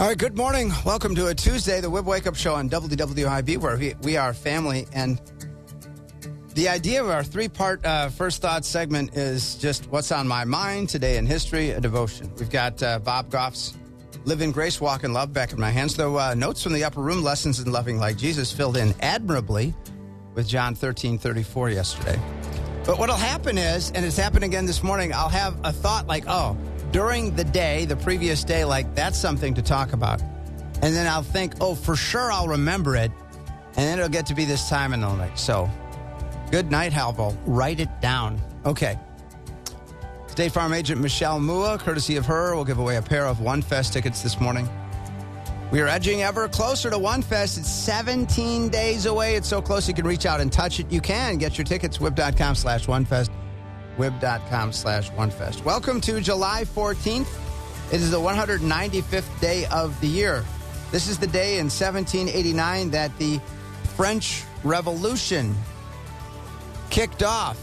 All right, good morning. Welcome to a Tuesday, the Wib Wake Up Show on WWIB, where we are family. And the idea of our three-part First Thoughts segment is just what's on my mind today in history, a devotion. We've got Bob Goff's Live in Grace, Walk in Love back in my hands, though notes from the upper room, lessons in loving like Jesus, filled in admirably with John 13:34 yesterday. But what'll happen is, and it's happened again this morning, I'll have a thought like, during the day, the previous day, like, that's something to talk about. And then I'll think, for sure I'll remember it. And then it'll get to be this time in the night. So, good night, Halvo. Write it down. Okay. State Farm agent Michelle Mua, courtesy of her, will give away a pair of One Fest tickets this morning. We are edging ever closer to One Fest. It's 17 days away. It's so close you can reach out and touch it. You can get your tickets, wib.com/OneFest. wib.com/OneFest. Welcome to July 14th. It is the 195th day of the year. This is the day in 1789 that the French Revolution kicked off.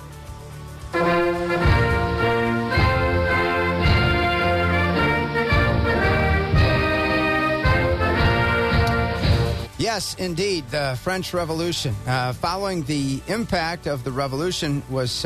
Yes, indeed, the French Revolution. Following the impact of the revolution was...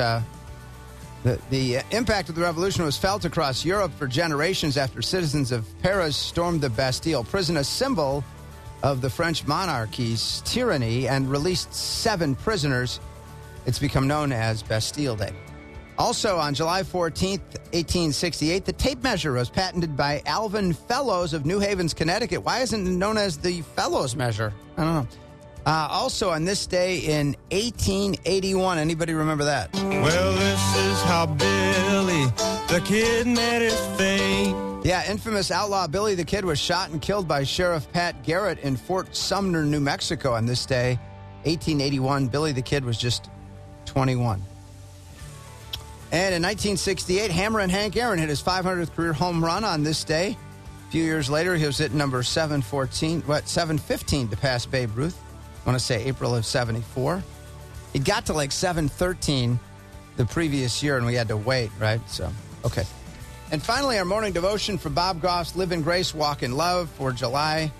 The impact of the revolution was felt across Europe for generations after citizens of Paris stormed the Bastille prison, a symbol of the French monarchy's tyranny, and released 7 prisoners. It's become known as Bastille Day. Also, on July 14th, 1868, the tape measure was patented by Alvin Fellows of New Havens, Connecticut. Why isn't it known as the Fellows measure? I don't know. Also, on this day in 1881, anybody remember that? Well, this is how Billy the Kid met his fate. Yeah, infamous outlaw Billy the Kid was shot and killed by Sheriff Pat Garrett in Fort Sumner, New Mexico. On this day, 1881, Billy the Kid was just 21. And in 1968, Hammer and Hank Aaron hit his 500th career home run on this day. A few years later, he was hitting number 715 to pass Babe Ruth. I want to say April of 74. He got to like 713 the previous year, and we had to wait, right? So, okay. And finally, our morning devotion for Bob Goff's Live in Grace, Walk in Love for July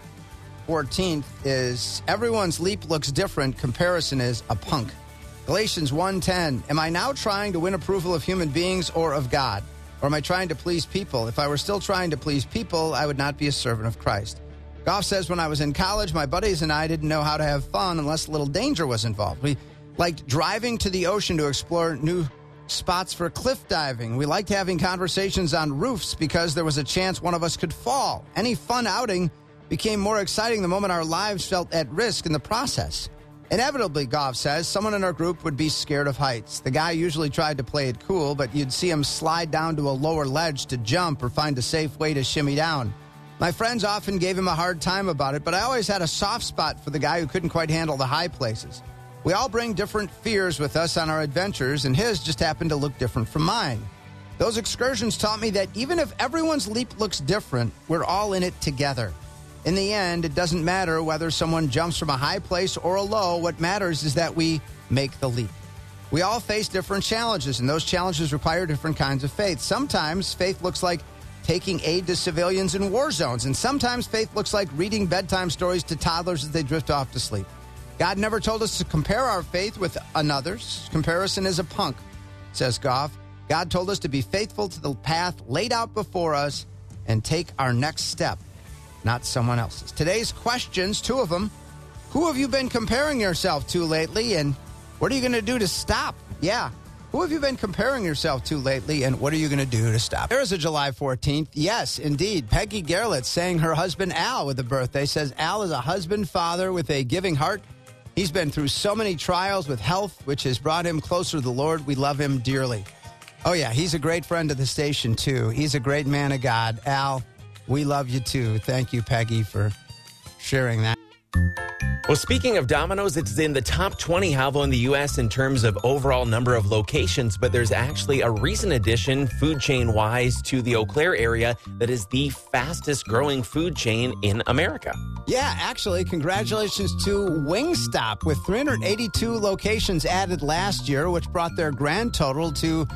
14th is everyone's leap looks different. Comparison is a punk. Galatians 1:10. Am I now trying to win approval of human beings or of God? Or am I trying to please people? If I were still trying to please people, I would not be a servant of Christ. Goff says, when I was in college, my buddies and I didn't know how to have fun unless a little danger was involved. We liked driving to the ocean to explore new spots for cliff diving. We liked having conversations on roofs because there was a chance one of us could fall. Any fun outing became more exciting the moment our lives felt at risk in the process. Inevitably, Goff says, someone in our group would be scared of heights. The guy usually tried to play it cool, but you'd see him slide down to a lower ledge to jump or find a safe way to shimmy down. My friends often gave him a hard time about it, but I always had a soft spot for the guy who couldn't quite handle the high places. We all bring different fears with us on our adventures, and his just happened to look different from mine. Those excursions taught me that even if everyone's leap looks different, we're all in it together. In the end, it doesn't matter whether someone jumps from a high place or a low. What matters is that we make the leap. We all face different challenges, and those challenges require different kinds of faith. Sometimes faith looks like taking aid to civilians in war zones, and sometimes faith looks like reading bedtime stories to toddlers as they drift off to sleep. God never told us to compare our faith with another's. Comparison is a punk, says Goff. God told us to be faithful to the path laid out before us and take our next step, not someone else's. Today's questions, 2 of them. Who have you been comparing yourself to lately, and what are you going to do to stop? Yeah. Who have you been comparing yourself to lately, and what are you going to do to stop? There is a July 14th. Yes, indeed. Peggy Gerlitz saying her husband Al with a birthday. Says Al is a husband, father with a giving heart. He's been through so many trials with health, which has brought him closer to the Lord. We love him dearly. Oh, yeah, he's a great friend of the station, too. He's a great man of God. Al, we love you, too. Thank you, Peggy, for sharing that. Well, speaking of Domino's, it's in the top 20, Halvo, in the U.S. in terms of overall number of locations, but there's actually a recent addition, food chain-wise, to the Eau Claire area that is the fastest-growing food chain in America. Yeah, actually, congratulations to Wingstop with 382 locations added last year, which brought their grand total to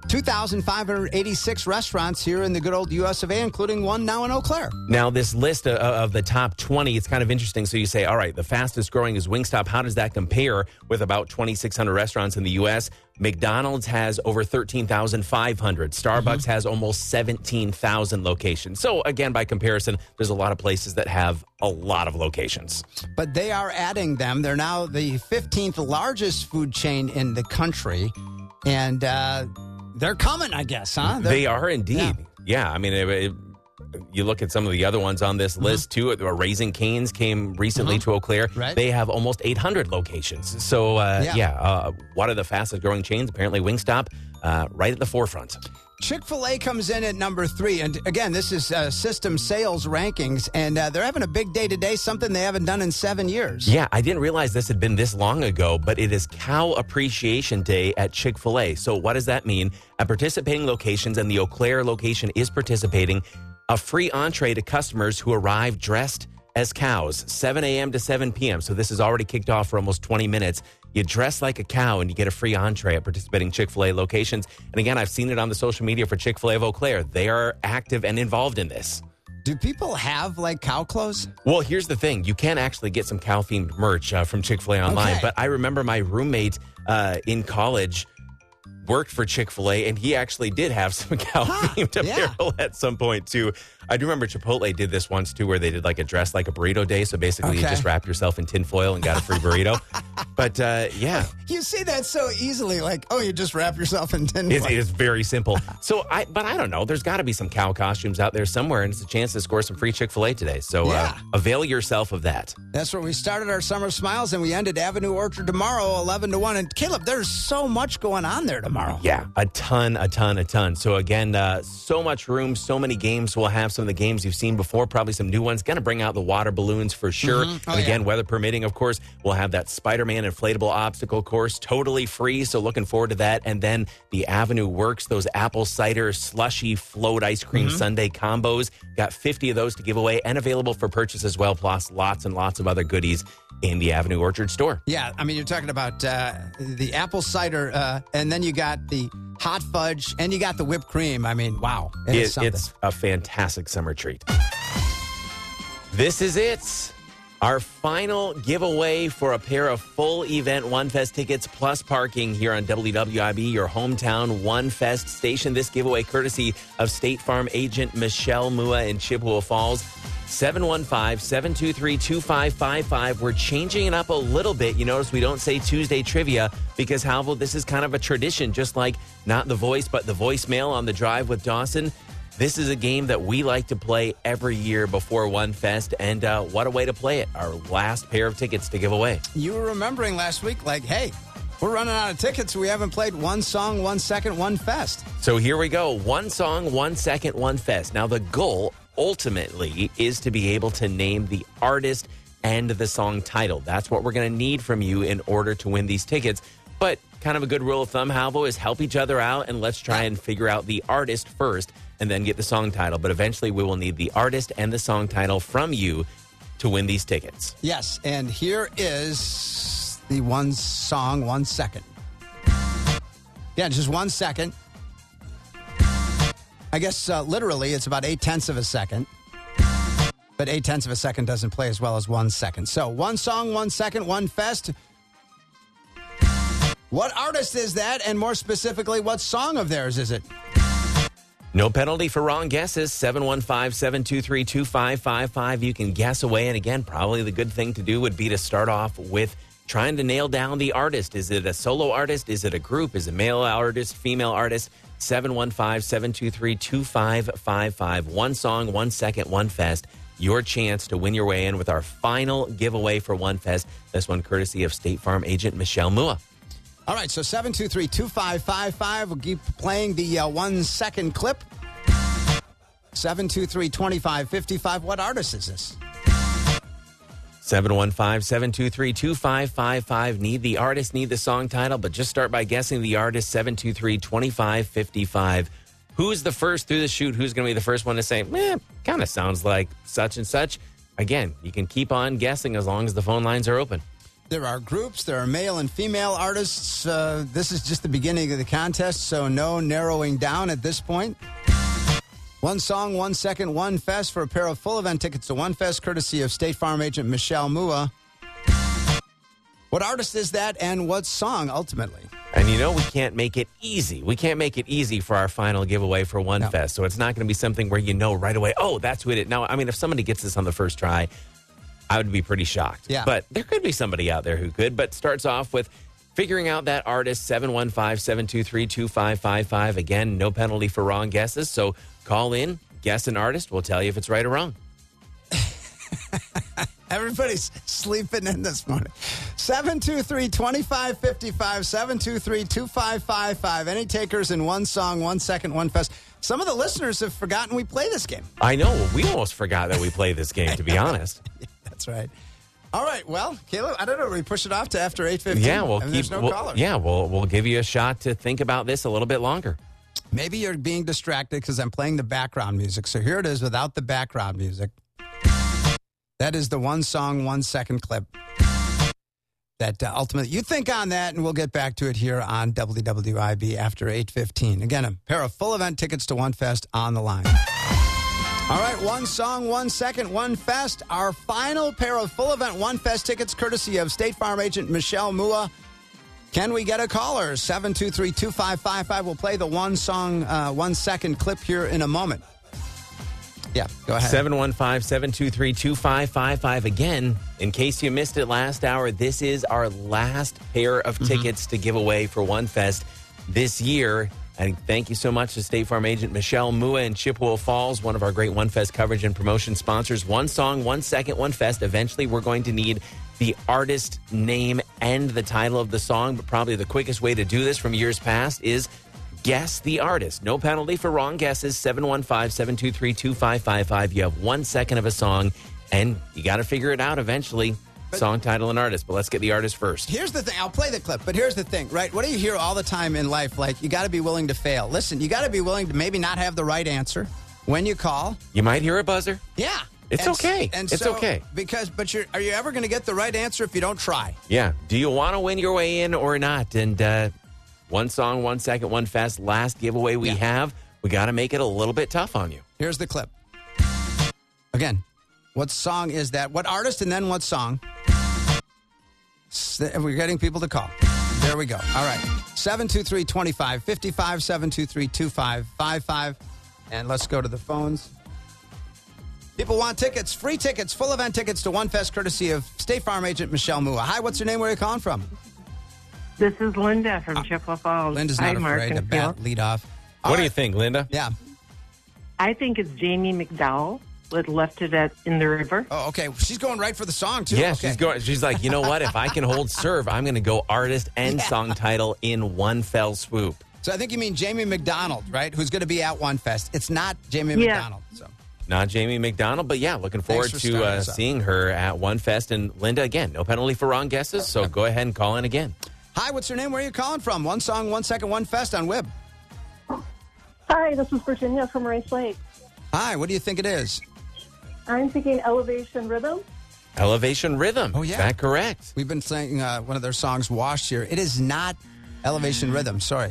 2,586 restaurants here in the good old U.S. of A., including one now in Eau Claire. Now, this list of the top 20, it's kind of interesting. So you say, all right, the fastest growing is Wingstop. How does that compare with about 2,600 restaurants in the U.S.? McDonald's has over 13,500. Starbucks has almost 17,000 locations. So, again, by comparison, there's a lot of places that have a lot of locations. But they are adding them. They're now the 15th largest food chain in the country. And they're coming, I guess, huh? They are indeed. Yeah. I mean, you look at some of the other ones on this list, too. Raising Cane's came recently to Eau Claire. Right. They have almost 800 locations. So, one of the fastest growing chains, apparently Wingstop, right at the forefront. Chick-fil-A comes in at number 3. And again, this is system sales rankings. And they're having a big day today, something they haven't done in 7 years. Yeah, I didn't realize this had been this long ago, but it is Cow Appreciation Day at Chick-fil-A. So what does that mean? At participating locations, and the Eau Claire location is participating, a free entree to customers who arrive dressed as cows, 7 a.m. to 7 p.m. So this has already kicked off for almost 20 minutes. You dress like a cow and you get a free entree at participating Chick-fil-A locations. And again, I've seen it on the social media for Chick-fil-A of Eau Claire. They are active and involved in this. Do people have, like, cow clothes? Well, here's the thing. You can actually get some cow-themed merch from Chick-fil-A online. Okay. But I remember my roommate in college worked for Chick-fil-A, and he actually did have some cow-themed apparel at some point, too. I do remember Chipotle did this once, too, where they did, like, a dress like a burrito day. So basically, you just wrap yourself in tinfoil and got a free burrito. But, yeah. You see that so easily, like, oh, you just wrap yourself in tinfoil. It's very simple. So, but I don't know. There's got to be some cow costumes out there somewhere, and it's a chance to score some free Chick-fil-A today. So avail yourself of that. That's where we started our Summer Smiles, and we ended Avenue Orchard tomorrow, 11 to 1. And Caleb, there's so much going on there tomorrow. Yeah, a ton. So again, so much room, so many games. We'll have some of the games you've seen before, probably some new ones. Going to bring out the water balloons for sure. And again, weather permitting, of course, we'll have that Spider-Man inflatable obstacle course totally free. So looking forward to that. And then the Avenue Works, those apple cider slushy float ice cream sundae combos. Got 50 of those to give away and available for purchase as well, plus lots and lots of other goodies in the Avenue Orchard store. Yeah, I mean, you're talking about the apple cider, and then you got the hot fudge, and you got the whipped cream. I mean, wow. It's a fantastic summer treat. This is it. Our final giveaway for a pair of full event One Fest tickets plus parking here on WWIB, your hometown One Fest station. This giveaway courtesy of State Farm agent Michelle Mua in Chippewa Falls. 715-723-2555. We're changing it up a little bit. You notice we don't say Tuesday trivia because, Halville, this is kind of a tradition, just like not The Voice, but the voicemail on the Drive with Dawson. This is a game that we like to play every year before One Fest, and what a way to play it. Our last pair of tickets to give away. You were remembering last week, like, hey, we're running out of tickets. We haven't played One Song, 1 Second, One Fest. So here we go. 1 song, 1 second, 1 fest. Now, the goal ultimately is to be able to name the artist and the song title. That's what we're going to need from you in order to win these tickets. But kind of a good rule of thumb, Halvo, is help each other out, and let's try and figure out the artist first and then get the song title. But eventually we will need the artist and the song title from you to win these tickets. Yes, and here is the 1 song, 1 second. Yeah, just 1 second. I guess literally it's about 0.8 of a second. But 0.8 of a second doesn't play as well as 1 second. So 1 song, 1 second, 1 fest. What artist is that? And more specifically, what song of theirs is it? No penalty for wrong guesses. 715-723-2555. You can guess away. And again, probably the good thing to do would be to start off with trying to nail down the artist. Is it a solo artist? Is it a group? Is it a male artist, female artist? 715-723-2555. 1 song, 1 second, 1 fest. Your chance to win your way in with our final giveaway for One Fest. This one courtesy of State Farm agent Michelle Mua. All right, so 723-2555. We'll keep playing the 1 second clip. 723-2555. What artist is this? 715-723-2555. Need the artist, need the song title, but just start by guessing the artist. 723-2555. Who's the first through the chute? Who's going to be the first one to say, kind of sounds like such and such? Again, you can keep on guessing as long as the phone lines are open. There are groups, there are male and female artists. This is just the beginning of the contest, so no narrowing down at this point. One song, 1 second, one fest for a pair of full event tickets to One Fest, courtesy of State Farm agent Michelle Mua. What artist is that, and what song, ultimately? And you know, we can't make it easy. We can't make it easy for our final giveaway for One Fest. So it's not going to be something where you know right away, oh, that's who it is. Now, I mean, if somebody gets this on the first try, I would be pretty shocked. Yeah. But there could be somebody out there who could. But starts off with figuring out that artist, 715-723-2555. Again, no penalty for wrong guesses. So call in, guess an artist. We'll tell you if it's right or wrong. Everybody's sleeping in this morning. 723-2555, 723-2555. Any takers in one song, 1 second, one fest. Some of the listeners have forgotten we play this game. I know. We almost forgot that we play this game, to be honest. Yeah, that's right. All right. Well, Caleb, I don't know. We push it off to after 8:15. Yeah, there's no caller. Yeah, we'll give you a shot to think about this a little bit longer. Maybe you're being distracted because I'm playing the background music. So here it is without the background music. That is the one song, 1 second clip that ultimately you think on that, and we'll get back to it here on WWIB after 8:15. Again, a pair of full event tickets to One Fest on the line. All right, one song, 1 second, one fest. Our final pair of full event One Fest tickets, courtesy of State Farm agent Michelle Mua. Can we get a caller? 723-2555. We'll play the one song, 1 second clip here in a moment. Yeah, go ahead. 715-723-2555. Again, in case you missed it last hour, this is our last pair of tickets to give away for One Fest this year. And thank you so much to State Farm agent Michelle Mua in Chippewa Falls, one of our great One Fest coverage and promotion sponsors. One song, 1 second, one fest. Eventually, we're going to need the artist name and the title of the song, but probably the quickest way to do this from years past is guess the artist. No penalty for wrong guesses. 715-723-2555. You have 1 second of a song, and you got to figure it out eventually. Song, title, and artist. But let's get the artist first. Here's the thing. I'll play the clip, but here's the thing, right? What do you hear all the time in life? Like, you got to be willing to fail. Listen, you got to be willing to maybe not have the right answer when you call. You might hear a buzzer. Yeah. It's okay. It's okay. But are you ever going to get the right answer if you don't try? Yeah. Do you want to win your way in or not? And one song, 1 second, one fest. Last giveaway we have. We got to make it a little bit tough on you. Here's the clip. Again, what song is that? What artist and then what song? We're getting people to call. There we go. All right. 723-2555, 723-2555. And let's go to the phones. People want tickets, free tickets, full event tickets to One Fest, courtesy of State Farm agent Michelle Mua. Hi, what's your name? Where are you calling from? This is Linda from Chippewa Falls. Linda's Hi, not Mark afraid to and bat Phil. lead off. What do you think, Linda? Yeah. I think it's Jamie McDowell with Left It at in the River. Oh, okay. She's going right for the song, too. Yeah, Okay. she's like, you know what? If I can hold serve, I'm going to go artist and song title in one fell swoop. So I think you mean Jamie McDonald, right? Who's going to be at One Fest. It's not Jamie McDonald. So. Not Jamie McDonald, but yeah, looking forward Thanks for starting to us off. seeing her at One Fest. And Linda, again, no penalty for wrong guesses, so go ahead and call in again. Hi, what's your name? Where are you calling from? One song, 1 second, one fest on WIB. Hi, this is Virginia from Rice Lake. Hi, what do you think it is? I'm thinking Elevation Rhythm. Elevation Rhythm. Oh, yeah. Is that correct? We've been playing one of their songs, Washed here. It is not Elevation Rhythm. Sorry.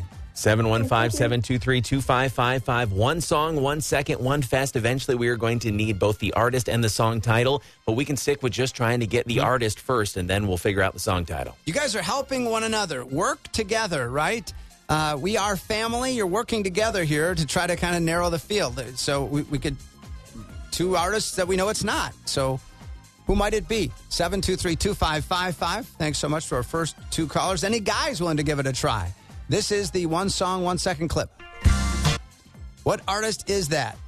715-723-2555. One song, 1 second, one fest. Eventually, we are going to need both the artist and the song title, but we can stick with just trying to get the artist first, and then we'll figure out the song title. You guys are helping one another. Work together, right? We are family. You're working together here to try to kind of narrow the field. So we could... two artists that we know it's not. So who might it be? 723-2555. Thanks so much to our first two callers. Any guys willing to give it a try? This is the one song, 1 second clip. What artist is that?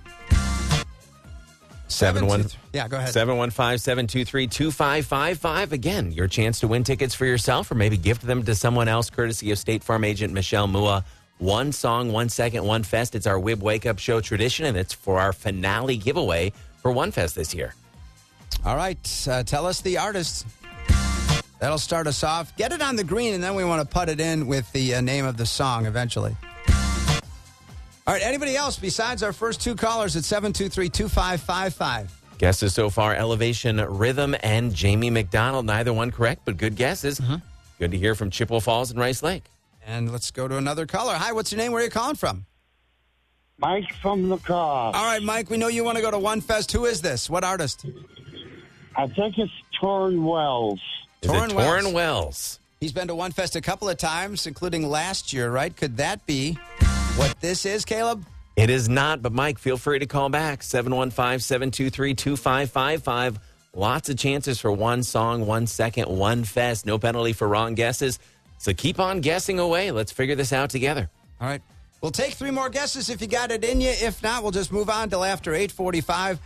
715 Yeah, go ahead. 715-723-2555. Again, your chance to win tickets for yourself or maybe gift them to someone else, courtesy of State Farm agent Michelle Mua. One song, 1 second, one fest. It's our WIB Wake Up Show tradition, and it's for our finale giveaway for One Fest this year. All right, tell us the artist. That'll start us off. Get it on the green, and then we want to put it in with the name of the song eventually. All right, anybody else besides our first two callers at 723-2555? Guesses so far, Elevation Rhythm and Jamie McDonald. Neither one correct, but good guesses. Good to hear from Chippewa Falls and Rice Lake. And let's go to another caller. Hi, what's your name? Where are you calling from? Mike from the car. All right, Mike, we know you want to go to One Fest. Who is this? What artist? I think it's Torrin Wells. Is it Torrin Wells? He's been to One Fest a couple of times, including last year, right? Could that be what this is, Caleb? It is not, but Mike, feel free to call back. 715-723-2555. Lots of chances for one song, 1 second, One Fest. No penalty for wrong guesses. So keep on guessing away. Let's figure this out together. All right. We'll take 3 more guesses if you got it in you. If not, we'll just move on till after 8:45.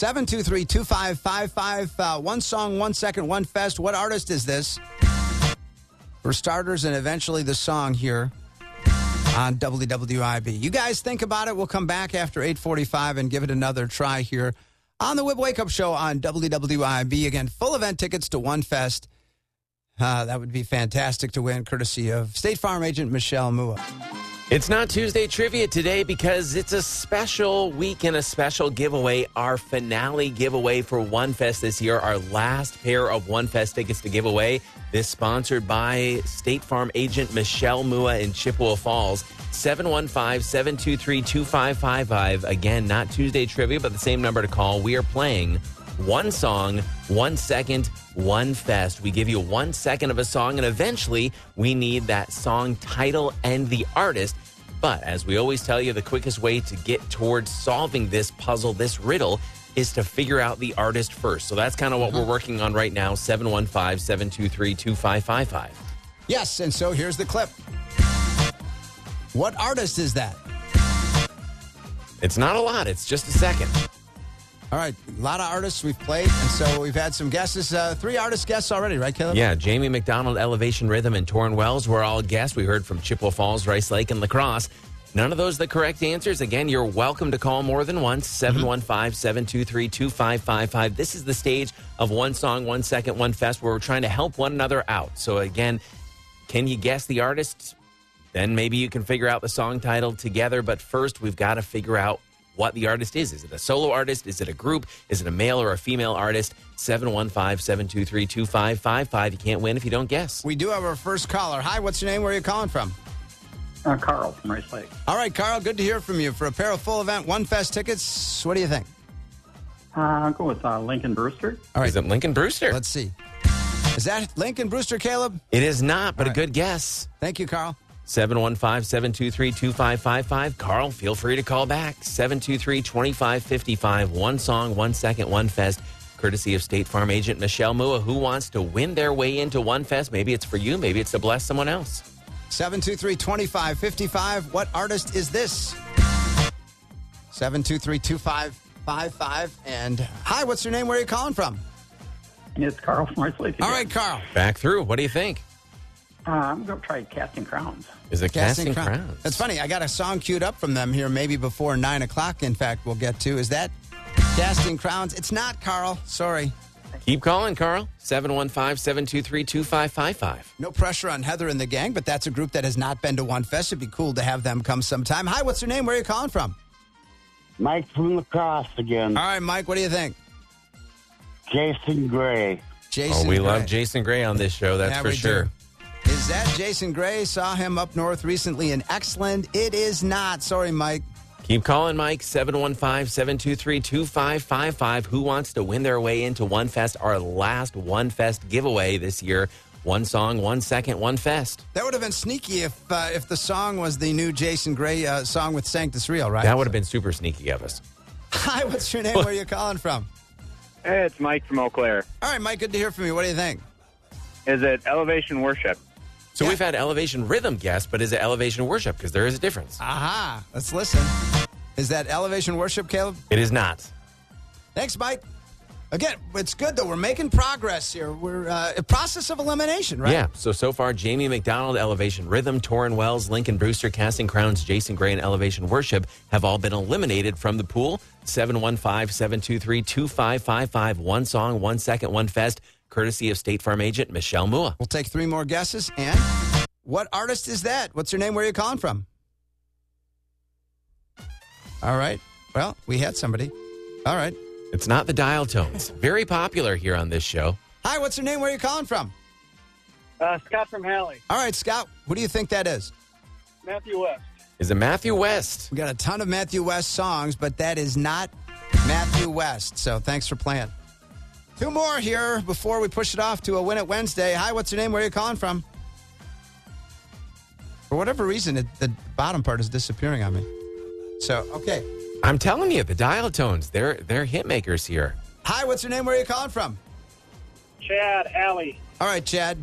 723-2555. One song, 1 second, One Fest. What artist is this? For starters, and eventually the song here on WWIB. You guys think about it. We'll come back after 8:45 and give it another try here on the Wib Wake Up Show on WWIB. Again, full event tickets to One Fest. That would be fantastic to win, courtesy of State Farm agent Michelle Mua. It's not Tuesday Trivia today because it's a special week and a special giveaway. Our finale giveaway for One Fest this year, our last pair of One Fest tickets to give away. This sponsored by State Farm agent Michelle Mua in Chippewa Falls. 715-723-2555. Again, not Tuesday Trivia, but the same number to call. We are playing one song, 1 second, One Fest. We give you 1 second of a song, and eventually we need that song title and the artist. But as we always tell you, the quickest way to get towards solving this puzzle, this riddle, is to figure out the artist first. So that's kind of what we're working on right now, 715-723-2555. Yes, and so here's the clip. What artist is that? It's not a lot. It's just a second. All right, a lot of artists we've played, and so we've had some guesses. 3 artist guests already, right, Caleb? Yeah, Jamie McDonald, Elevation Rhythm, and Torrin Wells were all guests. We heard from Chippewa Falls, Rice Lake, and La Crosse. None of those the correct answers. Again, you're welcome to call more than once, 715-723-2555. This is the stage of One Song, 1 Second, One Fest, where we're trying to help one another out. So again, can you guess the artist? Then maybe you can figure out the song title together. But first, we've got to figure out what the artist is. Is it a solo artist? Is it a group? Is it a male or a female artist? 715-723-2555. You can't win if you don't guess. We do have our first caller. Hi, what's your name? Where are you calling from? Carl from Rice Lake. All right, Carl, good to hear from you. For a pair of full event One Fest tickets, what do you think? I'll go with Lincoln Brewster. All right. Is it Lincoln Brewster? Let's see. Is that Lincoln Brewster, Caleb? It is not, but All a good guess. Thank you, Carl. 715-723-2555. Carl, feel free to call back. 723-2555. One song, 1 second, One Fest. Courtesy of State Farm agent Michelle Mua, who wants to win their way into One Fest. Maybe it's for you. Maybe it's to bless someone else. 723-2555. What artist is this? 723-2555. And hi, what's your name? Where are you calling from? It's Carl from Rice Lake. All right, Carl. Back through. What do you think? I'm going to try Casting Crowns. Is it Casting Crowns? That's funny. I got a song queued up from them here maybe before 9 o'clock, in fact, we'll get to. Is that Casting Crowns? It's not, Carl. Sorry. Keep calling, Carl. 715-723-2555. No pressure on Heather and the gang, but that's a group that has not been to One Fest. It'd be cool to have them come sometime. Hi, what's your name? Where are you calling from? Mike from La Crosse again. All right, Mike, what do you think? Jason Gray. Jason we Gray. love Jason Gray on this show, that's Yeah, for we sure. do. Is that Jason Gray? Saw him up north recently in Exland. It is not. Sorry, Mike. Keep calling, Mike. 715-723-2555. Who wants to win their way into One Fest? Our last One Fest giveaway this year. One song, 1 second, One Fest. That would have been sneaky if the song was the new Jason Gray song with Sanctus Real, right? That would have been super sneaky of us. Hi, what's your name? Where are you calling from? Hey, it's Mike from Eau Claire. All right, Mike, good to hear from you. What do you think? Is it Elevation Worship? So Yeah. we've had Elevation Rhythm guess, but is it Elevation Worship? Because there is a difference. Aha, let's listen. Is that Elevation Worship, Caleb? It is not. Thanks, Mike. Again, it's good, though. We're making progress here. We're a process of elimination, right? Yeah. So far, Jamie McDonald, Elevation Rhythm, Torrin Wells, Lincoln Brewster, Casting Crowns, Jason Gray, and Elevation Worship have all been eliminated from the pool. 715-723-2555. One song, 1 second, One Fest. Courtesy of State Farm agent Michelle Mua. We'll take 3 more guesses. And what artist is that? What's your name? Where are you calling from? All right. Well, we had somebody. All right. It's not the dial tones. Very popular here on this show. Hi, what's your name? Where are you calling from? Scott from Halley. All right, Scott, what do you think that is? Matthew West. Is it Matthew West? We got a ton of Matthew West songs, but that is not Matthew West. So thanks for playing. Two more here before we push it off to a Win It Wednesday. Hi, what's your name? Where are you calling from? For whatever reason, the bottom part is disappearing on me. So, okay. I'm telling you, the dial tones, they're hit makers here. Hi, what's your name? Where are you calling from? Chad Alley. All right, Chad.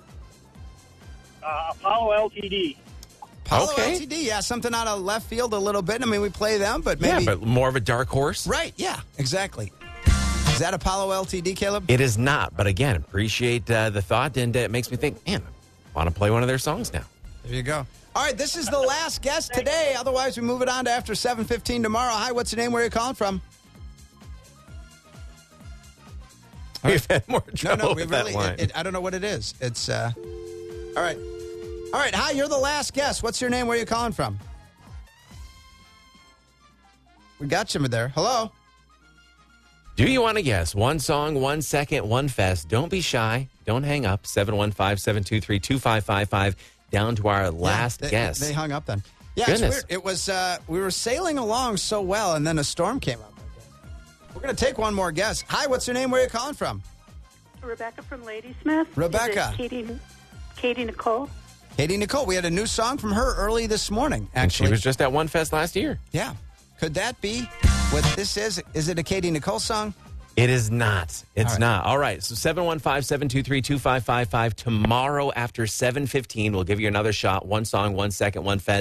Apollo LTD. Apollo Okay. LTD, yeah, something out of left field a little bit. I mean, we play them, but maybe. Yeah, but more of a dark horse. Right, yeah, exactly. Is that Apollo LTD, Caleb? It is not, but again, appreciate the thought, and it makes me think, man, I want to play one of their songs now. There you go. All right, this is the last guest today. Otherwise, we move it on to after 7:15 tomorrow. Hi, what's your name? Where are you calling from? We've had more trouble with that line. I don't know what it is. It's, all right. All right, hi, you're the last guest. What's your name? Where are you calling from? We got you there. Hello? Do you want to guess? One song, 1 second, one fest. Don't be shy. Don't hang up. 715-723-2555. Down to our last guest. They hung up then. Yeah, Goodness. it's weird. It was, we were sailing along so well, and then a storm came up. We're going to take one more guess. Hi, what's your name? Where are you calling from? Rebecca from Ladysmith. Rebecca. Is it Katie Nicole. Katie Nicole. We had a new song from her early this morning, And she actually. was just at One Fest last year. Yeah. Could that be what this is? Is it a Katie Nicole song? It is not. It's All right. not. All right. So 715-723-2555. Tomorrow after 7:15, we'll give you another shot. One song, 1 second, one fest.